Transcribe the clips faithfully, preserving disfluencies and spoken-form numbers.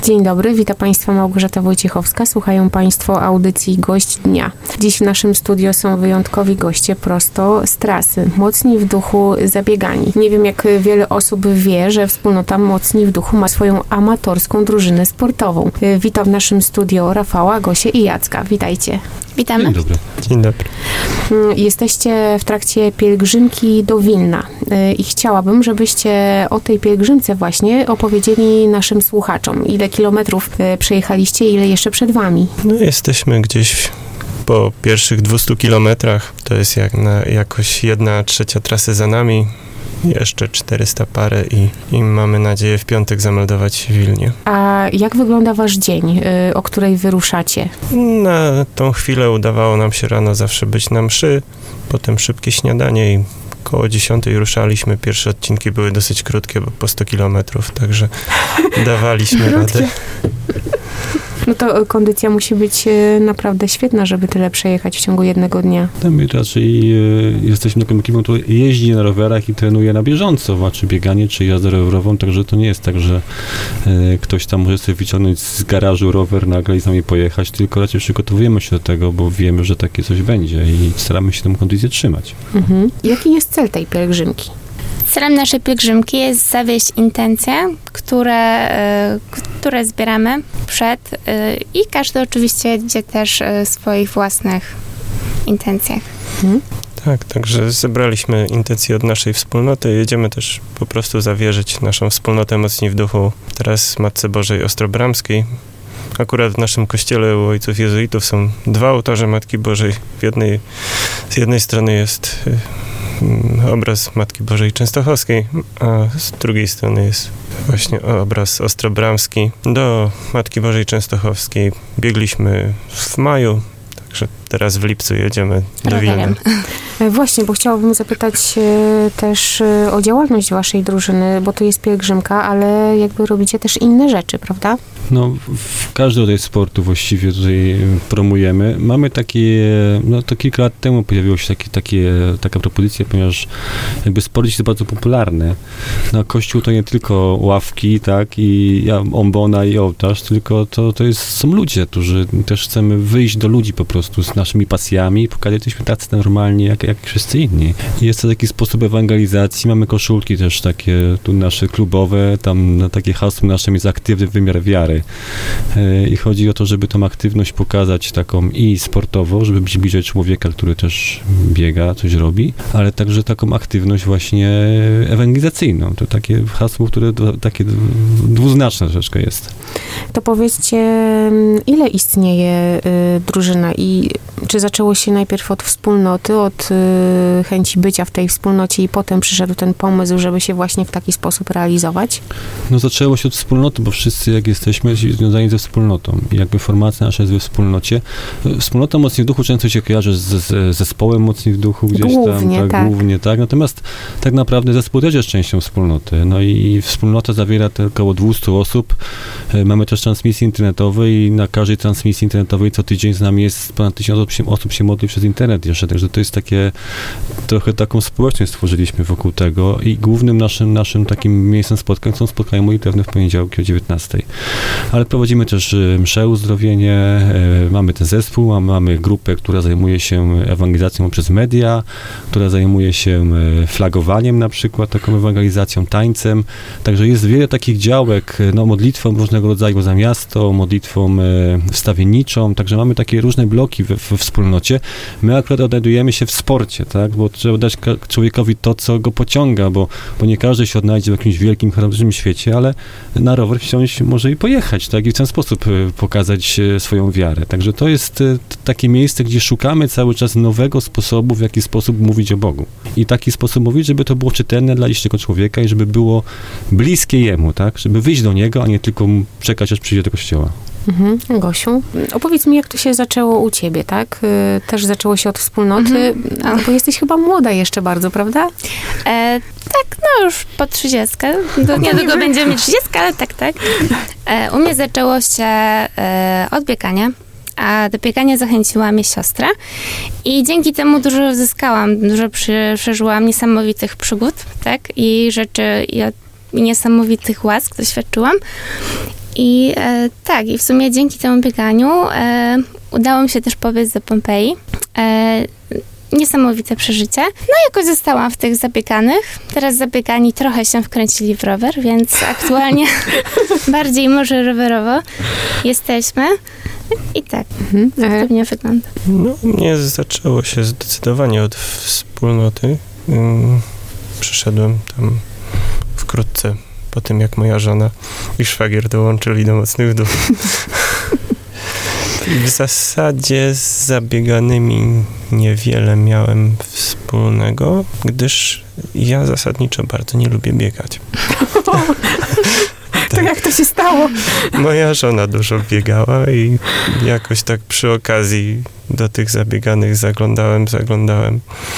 Dzień dobry, witam Państwa Małgorzata Wojciechowska. Słuchają Państwo audycji Gość Dnia. Dziś w naszym studio są wyjątkowi goście prosto z trasy. Mocni w duchu zabiegani. Nie wiem, jak wiele osób wie, że wspólnota Mocni w duchu ma swoją amatorską drużynę sportową. Witam w naszym studio Rafała, Gosię i Jacka. Witajcie. Witamy. Dzień dobry. Dzień dobry. Jesteście w trakcie pielgrzymki do Wilna i chciałabym, żebyście o tej pielgrzymce właśnie opowiedzieli naszym słuchaczom. Ile kilometrów przejechaliście, ile jeszcze przed wami? No, jesteśmy gdzieś po pierwszych dwustu kilometrach. To jest jak na, jakoś jedna trzecia trasy za nami. Jeszcze czterysta parę i, i mamy nadzieję w piątek zameldować się w Wilnie. A jak wygląda wasz dzień, o której wyruszacie? Na tą chwilę udawało nam się rano zawsze być na mszy, potem szybkie śniadanie i koło dziesiątej ruszaliśmy. Pierwsze odcinki były dosyć krótkie, bo po sto kilometrów, także dawaliśmy radę. No to kondycja musi być naprawdę świetna, żeby tyle przejechać w ciągu jednego dnia. My raczej e, jesteśmy taką ekipą, która jeździ na rowerach i trenuje na bieżąco, czy bieganie, czy jazdę rowerową, także to nie jest tak, że e, ktoś tam może sobie wyciągnąć z garażu rower nagle i z nami pojechać, tylko raczej przygotowujemy się do tego, bo wiemy, że takie coś będzie i staramy się tę kondycję trzymać. Mhm. Jaki jest cel tej pielgrzymki? Celem naszej pielgrzymki jest zawieść intencje, które, które zbieramy przed i każdy oczywiście idzie też w swoich własnych intencjach. Mhm. Tak, także zebraliśmy intencje od naszej wspólnoty. Jedziemy też po prostu zawierzyć naszą wspólnotę Mocni w duchu teraz Matce Bożej Ostrobramskiej. Akurat w naszym kościele u ojców jezuitów są dwa ołtarze Matki Bożej. W jednej, z jednej strony jest obraz Matki Bożej Częstochowskiej, a z drugiej strony jest właśnie obraz ostrobramski. Do Matki Bożej Częstochowskiej biegliśmy w maju, także teraz w lipcu jedziemy do Wilna. Właśnie, bo chciałabym zapytać e, też e, o działalność waszej drużyny, bo to jest pielgrzymka, ale jakby robicie też inne rzeczy, prawda? No, w każdy rodzaj sportu właściwie tutaj promujemy. Mamy takie, no to kilka lat temu pojawiła się takie, takie, taka propozycja, ponieważ jakby sport jest bardzo popularny. No, Kościół to nie tylko ławki, tak, i ombona i ołtarz, tylko to, to jest, są ludzie, którzy też chcemy wyjść do ludzi po prostu z naszymi pasjami i pokazać, że jesteśmy tacy normalni, jak, jak wszyscy inni. I jest to taki sposób ewangelizacji. Mamy koszulki też takie tu nasze klubowe, tam na takie hasło naszym jest aktywny wymiar wiary. I chodzi o to, żeby tą aktywność pokazać taką i sportową, żeby być bliżej człowieka, który też biega, coś robi, ale także taką aktywność właśnie ewangelizacyjną. To takie hasło, które do, takie dwuznaczne troszeczkę jest. To powiedzcie, ile istnieje y, drużyna i czy zaczęło się najpierw od wspólnoty, od y, chęci bycia w tej wspólnocie i potem przyszedł ten pomysł, żeby się właśnie w taki sposób realizować? No zaczęło się od wspólnoty, bo wszyscy jak jesteśmy związani ze wspólnotą i jakby formacja nasza jest we wspólnocie. Wspólnota Mocni w duchu często się kojarzy z, z zespołem Mocni w duchu gdzieś głównie, tam, tak, tak. głównie, tak. Natomiast tak naprawdę zespół też jest częścią wspólnoty. No i wspólnota zawiera około dwieście osób. Mamy też transmisje internetowe i na każdej transmisji internetowej co tydzień z nami jest ponad tysiąc osób się modli przez internet jeszcze, także to jest takie, trochę taką społeczność stworzyliśmy wokół tego i głównym naszym, naszym takim miejscem spotkań są spotkania modlitewne w poniedziałki o dziewiętnastej. Ale prowadzimy też msze uzdrowienie, mamy ten zespół, mamy grupę, która zajmuje się ewangelizacją przez media, która zajmuje się flagowaniem na przykład, taką ewangelizacją, tańcem, także jest wiele takich działek, no modlitwą różnego rodzaju za miasto, modlitwą wstawienniczą, także mamy takie różne bloki we, we wspólnocie. My akurat odnajdujemy się w sporcie, tak, bo trzeba dać człowiekowi to, co go pociąga, bo, bo nie każdy się odnajdzie w jakimś wielkim, charakterystycznym świecie, ale na rower wsiąść może i pojechać, tak, i w ten sposób pokazać swoją wiarę. Także to jest takie miejsce, gdzie szukamy cały czas nowego sposobu, w jaki sposób mówić o Bogu. I taki sposób mówić, żeby to było czytelne dla licznego człowieka i żeby było bliskie Jemu, tak, żeby wyjść do Niego, a nie tylko czekać, aż przyjdzie do kościoła. Mhm. Gosiu, opowiedz mi, jak to się zaczęło u ciebie, tak? Też zaczęło się od wspólnoty, mhm. bo jesteś chyba młoda jeszcze bardzo, prawda? E, tak, no już po trzydziestkę. Niedługo będziemy mieć trzydziestkę, ale tak, tak. E, u mnie zaczęło się e, od biegania. A do biegania zachęciła mnie siostra i dzięki temu dużo zyskałam, dużo przy, przeżyłam niesamowitych przygód, tak, i rzeczy, i, i niesamowitych łask doświadczyłam. I e, tak, i w sumie dzięki temu bieganiu e, udało mi się też pobiec do Pompeji. E, niesamowite przeżycie. No i jakoś zostałam w tych zabieganych. Teraz zabiegani trochę się wkręcili w rower, więc aktualnie bardziej może rowerowo jesteśmy. I tak, mhm. tak to mnie wygląda. No, mnie zaczęło się zdecydowanie od wspólnoty. Um, przyszedłem tam wkrótce po tym, jak moja żona i szwagier dołączyli do Mocnych Duchów. W zasadzie z zabieganymi niewiele miałem wspólnego, gdyż ja zasadniczo bardzo nie lubię biegać. Tak. To jak to się stało? Moja żona dużo biegała i jakoś tak przy okazji do tych zabieganych zaglądałem, zaglądałem.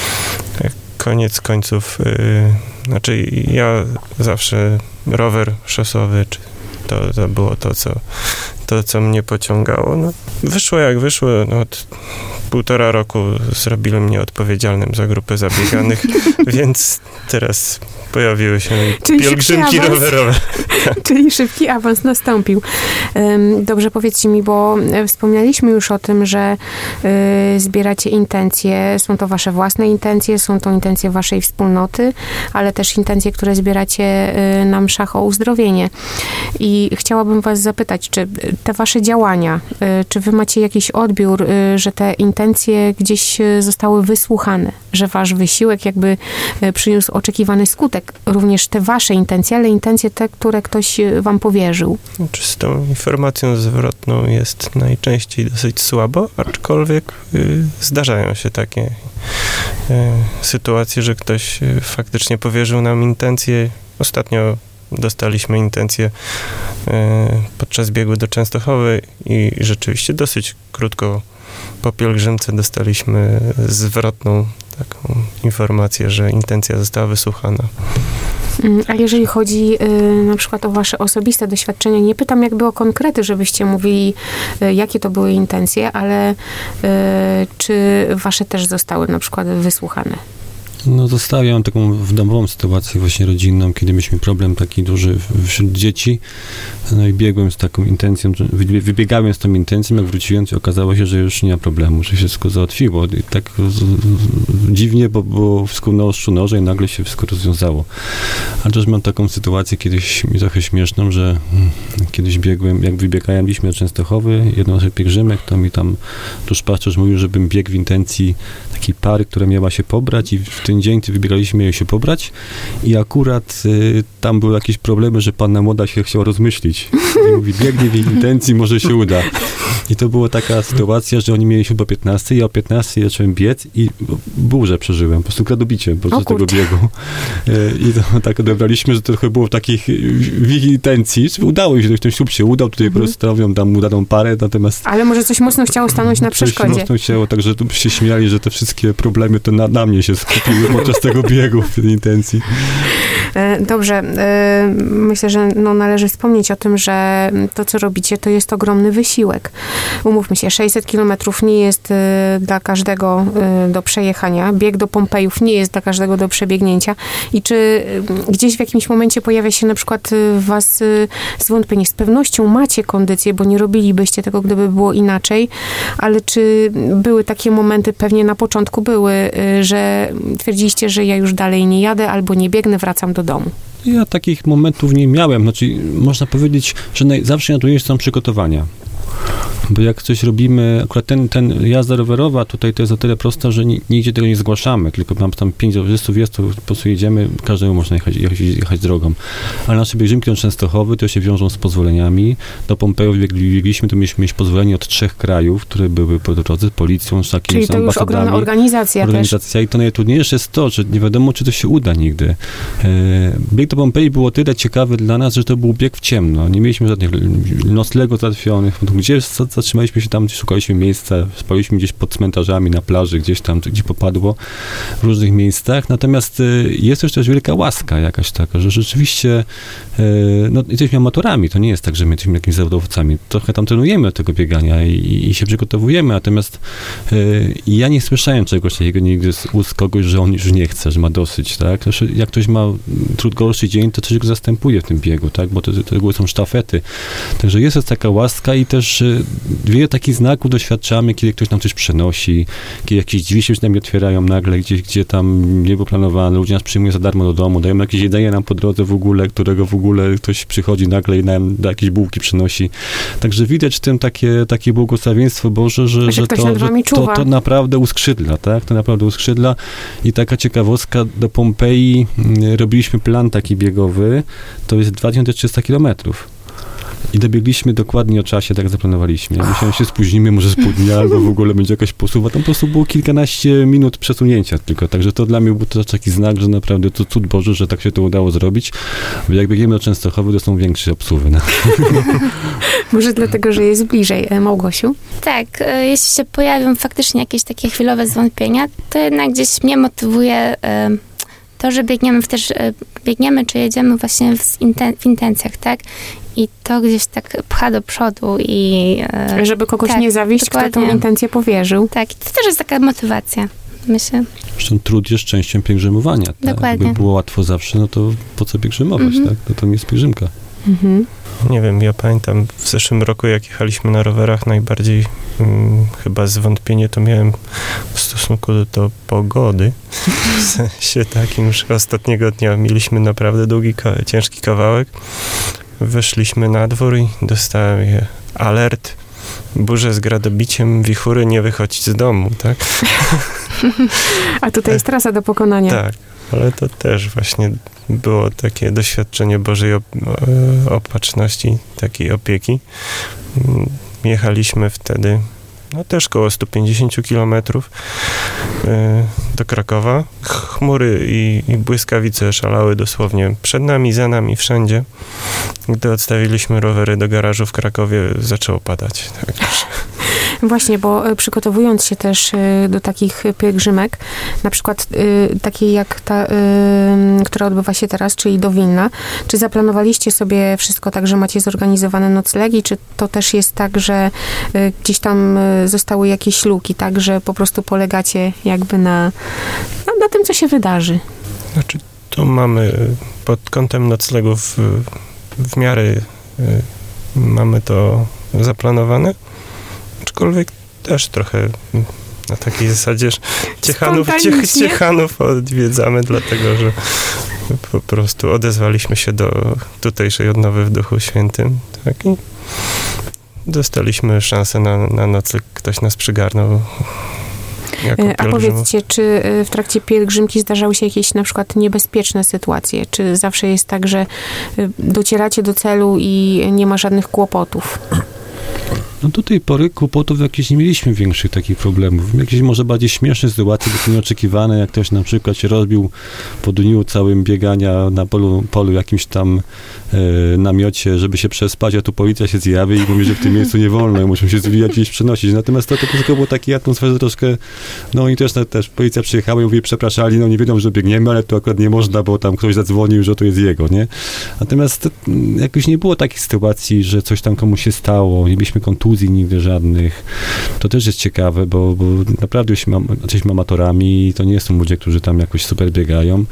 Koniec końców, yy, znaczy ja zawsze rower szosowy, czy to, to było to, co to, co mnie pociągało. No, wyszło jak wyszło, no, od półtora roku zrobili mnie odpowiedzialnym za grupę zabieganych, więc teraz pojawiły się Czyli pielgrzymki rowerowe. Czyli szybki awans nastąpił. Dobrze, powiedzcie mi, bo wspomnieliśmy już o tym, że zbieracie intencje. Są to wasze własne intencje, są to intencje waszej wspólnoty, ale też intencje, które zbieracie na mszach o uzdrowienie. I chciałabym was zapytać, czy te wasze działania, czy wy macie jakiś odbiór, że te intencje gdzieś zostały wysłuchane, że wasz wysiłek jakby przyniósł oczekiwany skutek, również te wasze intencje, ale intencje te, które ktoś wam powierzył. Czy z tą informacją zwrotną jest najczęściej dosyć słabo, aczkolwiek y, zdarzają się takie y, sytuacje, że ktoś y, faktycznie powierzył nam intencje. Ostatnio dostaliśmy intencję y, podczas biegu do Częstochowy i rzeczywiście dosyć krótko po pielgrzymce dostaliśmy zwrotną taką informację, że intencja została wysłuchana. A jeżeli chodzi y, na przykład o wasze osobiste doświadczenia, nie pytam jakby o konkrety, żebyście mówili, y, jakie to były intencje, ale y, czy wasze też zostały na przykład wysłuchane? No zostawiam taką w domową sytuację właśnie rodzinną, kiedy mieliśmy problem taki duży wśród dzieci. No i biegłem z taką intencją, wybiegałem z tą intencją, jak wróciłem, i okazało się, że już nie ma problemu, że się wszystko załatwiło. I tak z, z, dziwnie, bo było wszystko na ostrzu noża i nagle się wszystko rozwiązało. A też mam taką sytuację kiedyś trochę śmieszną, że kiedyś biegłem, jak wybiegałem dziś do Częstochowy, jedną z pielgrzymek, to mi tam duszpasterz mówił, żebym biegł w intencji takiej pary, która miała się pobrać i w ten dzień wybiegaliśmy jej się pobrać i akurat y, tam były jakieś problemy, że panna młoda się chciała rozmyślić. I mówi, biegnie w jej intencji, może się uda. I to była taka sytuacja, że oni mieli chyba piętnastej, ja o piętnastej zacząłem biec i burzę przeżyłem, po prostu gradobicie podczas tego biegu. Y, I to tak odebraliśmy, że to trochę było w takich w ich intencji. Udało mi się, ten ślub się udał, tutaj mm-hmm. postawią tam udaną parę, natomiast... Ale może coś mocno chciało stanąć na przeszkodzie. Coś mocno chciało, także tu się śmiali, że te wszystkie problemy to na, na mnie się skupiły podczas tego biegu w tej intencji. Dobrze. Myślę, że no, należy wspomnieć o tym, że to, co robicie, to jest ogromny wysiłek. Umówmy się, sześćset kilometrów nie jest dla każdego do przejechania. Bieg do Pompejów nie jest dla każdego do przebiegnięcia. I czy gdzieś w jakimś momencie pojawia się na przykład w was zwątpienie? Z pewnością macie kondycję, bo nie robilibyście tego, gdyby było inaczej, ale czy były takie momenty, pewnie na początku były, że twierdziliście, że ja już dalej nie jadę, albo nie biegnę, wracam do domu? Ja takich momentów nie miałem. Znaczy, można powiedzieć, że naj, zawsze najtrudniejsze są przygotowania. Bo jak coś robimy, akurat ten, ten jazda rowerowa tutaj to jest o tyle prosta, że ni, nigdzie tego nie zgłaszamy, tylko mam tam pięć rowerzystów, jest to, po prostu jedziemy, każdemu można jechać, jechać, jechać drogą. Ale nasze pielgrzymki do Częstochowy to się wiążą z pozwoleniami. Do Pompejów biegliśmy, to mieliśmy mieć pozwolenie od trzech krajów, które były po drodze, z policją, z takimi Czyli to już ogromna organizacja Organizacja też. I to najtrudniejsze jest to, że nie wiadomo, czy to się uda nigdy. E, bieg do Pompei było tyle ciekawy dla nas, że to był bieg w ciemno. Nie mieliśmy żadnych noclegów załatwionych, gdzie zatrzymaliśmy się tam, gdzie szukaliśmy miejsca, spaliśmy gdzieś pod cmentarzami, na plaży, gdzieś tam, gdzie popadło, w różnych miejscach. Natomiast jest też też wielka łaska jakaś taka, że rzeczywiście no, jesteśmy amatorami, to nie jest tak, że my jesteśmy jakimiś zawodowcami. Trochę tam trenujemy od tego biegania i, i się przygotowujemy, natomiast ja nie słyszałem czegoś takiego nigdy z ust kogoś, że on już nie chce, że ma dosyć, tak? Znaczy, jak ktoś ma trud gorszy dzień, to coś go zastępuje w tym biegu, tak? Bo to, to reguły są sztafety. Także jest to taka łaska i też wiele takich znaków doświadczamy, kiedy ktoś nam coś przenosi, kiedy jakieś drzwi się z nami otwierają nagle, gdzieś, gdzie tam nie było planowane, ludzie nas przyjmują za darmo do domu, dają jakieś jedzenie nam po drodze w ogóle, którego w ogóle ktoś przychodzi nagle i nam da jakieś bułki przynosi. Także widać w tym takie, takie błogosławieństwo Boże, że, że, że, to, że to, to naprawdę uskrzydla, tak? To naprawdę uskrzydla. I taka ciekawostka, do Pompeji robiliśmy plan taki biegowy, to jest dwa tysiące trzysta kilometrów. I dobiegliśmy dokładnie o czasie, tak jak zaplanowaliśmy. Ja myślałem, że się spóźnimy, może z pół dnia, albo w ogóle będzie jakaś posuwa. Tam po prostu było kilkanaście minut przesunięcia tylko. Także to dla mnie był to taki znak, że naprawdę to cud Boży, że tak się to udało zrobić. Bo jak biegniemy do Częstochowy, to są większe obsuwy. No. Może dlatego, że jest bliżej. Małgosiu? Tak, jeśli się pojawią faktycznie jakieś takie chwilowe zwątpienia, to jednak gdzieś mnie motywuje to, że biegniemy, w też, biegniemy czy jedziemy właśnie w, inten- w intencjach, tak? I to gdzieś tak pcha do przodu i... E, Żeby kogoś tak, nie zawieść, dokładnie. Kto tą intencję powierzył. Tak, i to też jest taka motywacja, myślę. Zresztą trud jest częścią pielgrzymowania. Tak? Dokładnie. Jakby było łatwo zawsze, no to po co pielgrzymować, mm-hmm. tak? No to nie jest pielgrzymka. Mhm. Nie wiem, ja pamiętam w zeszłym roku, jak jechaliśmy na rowerach, najbardziej hmm, chyba zwątpienie to miałem w stosunku do, do pogody. W sensie takim, że ostatniego dnia mieliśmy naprawdę długi, ciężki kawałek. Weszliśmy na dwór i dostałem je alert, burze z gradobiciem, wichury, nie wychodzić z domu, tak? A tutaj jest trasa do pokonania. Tak, ale to też właśnie było takie doświadczenie Bożej op- opatrzności, takiej opieki. Jechaliśmy wtedy, no też koło sto pięćdziesiąt kilometrów y, do Krakowa. Chmury i, i błyskawice szalały dosłownie przed nami, za nami, wszędzie. Gdy odstawiliśmy rowery do garażu w Krakowie, zaczęło padać. Tak. Właśnie, bo przygotowując się też do takich pielgrzymek, na przykład y, takiej jak ta, y, która odbywa się teraz, czyli do Wilna, czy zaplanowaliście sobie wszystko tak, że macie zorganizowane noclegi, czy to też jest tak, że y, gdzieś tam y, zostały jakieś luki, tak, że po prostu polegacie jakby na, no, na tym, co się wydarzy? Znaczy, tu mamy pod kątem noclegów w, w miarę y, mamy to zaplanowane, aczkolwiek też trochę na takiej zasadzie, że Ciechanów, ciech, Ciechanów odwiedzamy, dlatego że po prostu odezwaliśmy się do tutejszej odnowy w Duchu Świętym, tak, i dostaliśmy szansę na, na nocleg, ktoś nas przygarnął. A powiedzcie, czy w trakcie pielgrzymki zdarzały się jakieś na przykład niebezpieczne sytuacje? Czy zawsze jest tak, że docieracie do celu i nie ma żadnych kłopotów? No do tej pory kłopotów jakieś nie mieliśmy większych takich problemów. Jakieś może bardziej śmieszne sytuacje, takie nieoczekiwane, jak ktoś na przykład się rozbił po dniu całym biegania na polu, polu jakimś tam e, namiocie, żeby się przespać, a tu policja się zjawi i mówi, że w tym miejscu nie wolno i muszą się zwijać gdzieś przenosić. Natomiast to, to tylko było takiej atmosferze troszkę, no i też, też policja przyjechała i mówi, przepraszali, no nie wiedzą, że biegniemy, ale to akurat nie można, bo tam ktoś zadzwonił, że to jest jego, nie? Natomiast jakoś nie było takich sytuacji, że coś tam komuś się stało, nie byliśmy kontuzji nigdy żadnych. To też jest ciekawe, bo, bo naprawdę jesteśmy amatorami i to nie są ludzie, którzy tam jakoś super biegają.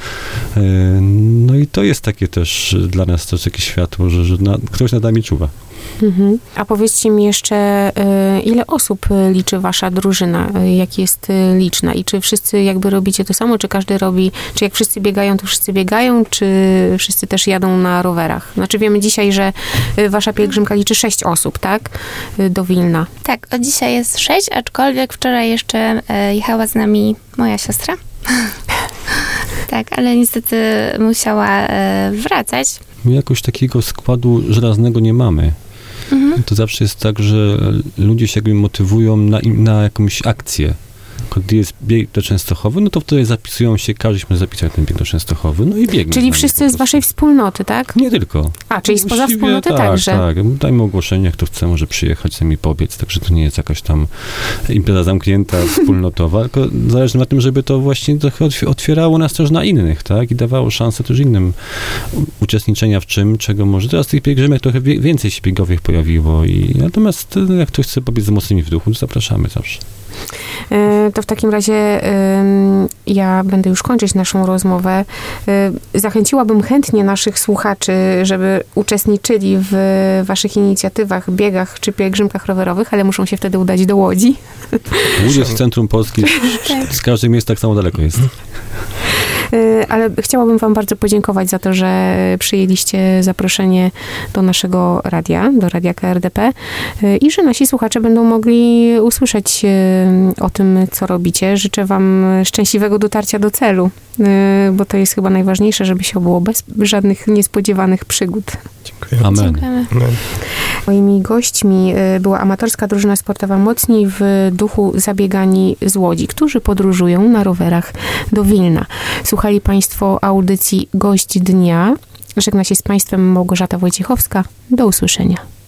No i to jest takie też dla nas też takie światło, że, że na, ktoś nad nami czuwa. Mhm. A powiedzcie mi jeszcze, ile osób liczy wasza drużyna? Jak jest liczna? I czy wszyscy jakby robicie to samo? Czy każdy robi, czy jak wszyscy biegają, to wszyscy biegają? Czy wszyscy też jadą na rowerach? Znaczy wiemy dzisiaj, że wasza pielgrzymka liczy sześć osób, tak? Do Wilna. Tak, od dzisiaj jest sześć, aczkolwiek wczoraj jeszcze jechała z nami moja siostra. Tak, ale niestety musiała wracać. My jakoś takiego składu żelaznego nie mamy. Mhm. To zawsze jest tak, że ludzie się jakby motywują na, na jakąś akcję. Gdy jest bieg do Częstochowy, no to wtedy zapisują się, każdy może zapisać ten bieg do Częstochowy, no i biegnie. Czyli wszyscy z waszej wspólnoty, tak? Nie tylko. A, czyli spoza Właściwie wspólnoty tak, także. Tak, dajmy ogłoszenie, kto chce, może przyjechać, chce mi pobiec, także to nie jest jakaś tam impreza zamknięta, wspólnotowa, tylko zależy na tym, żeby to właśnie trochę otwierało nas też na innych, tak? I dawało szansę też innym uczestniczenia w czym, czego może. Teraz tych pielgrzymek trochę więcej się biegowych pojawiło i natomiast jak ktoś chce pobiec z mocnymi w duchu, to zapraszamy zawsze. To w takim razie ja będę już kończyć naszą rozmowę. Zachęciłabym chętnie naszych słuchaczy, żeby uczestniczyli w waszych inicjatywach, biegach czy pielgrzymkach rowerowych, ale muszą się wtedy udać do Łodzi. Łódź jest w centrum Polski, z każdym miejsc tak samo daleko jest. Ale chciałabym wam bardzo podziękować za to, że przyjęliście zaproszenie do naszego radia, do Radia K R D P i że nasi słuchacze będą mogli usłyszeć o tym, co robicie. Życzę wam szczęśliwego dotarcia do celu, bo to jest chyba najważniejsze, żeby się obyło bez żadnych niespodziewanych przygód. Dziękuję. Amen. Dziękujemy. Amen. Moimi gośćmi była amatorska drużyna sportowa Mocni w duchu zabiegani z Łodzi, którzy podróżują na rowerach do Wilna. Słuchali Państwo audycji Gość Dnia. Żegna się z Państwem Małgorzata Wojciechowska. Do usłyszenia.